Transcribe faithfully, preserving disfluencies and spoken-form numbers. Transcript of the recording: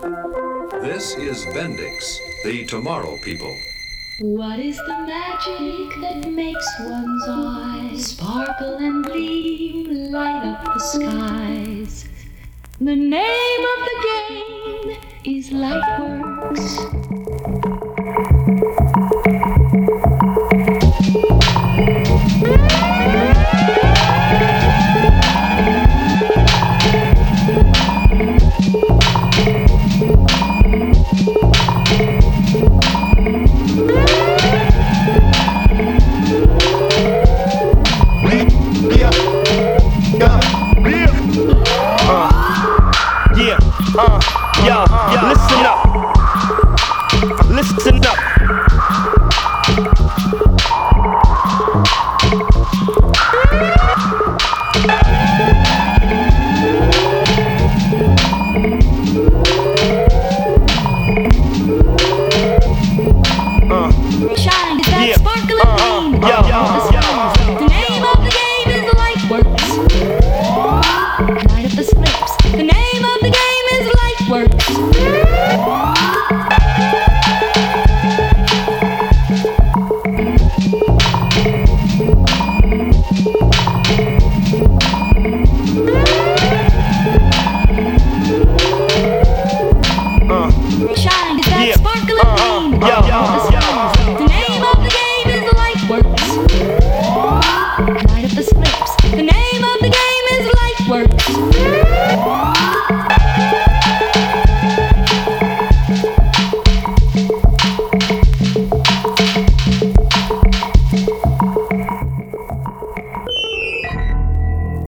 This is Bendix, the Tomorrow People. What is the magic that makes one's eyes sparkle and gleam, light up the skies? The name of the game is Lightworks. Uh, yo, yo, listen up. Listen up. Uh, Shine is that yeah. sparkling Uh, gleam. yo, yo, The name of the game is Lightworks. Light up the slips. The name of the game is Lightworks. uh, Shine is that yeah. sparkling Uh, gleam. yo, yo, The name of the game is Lightworks. Light up the slips. The name of the game is Lightworks.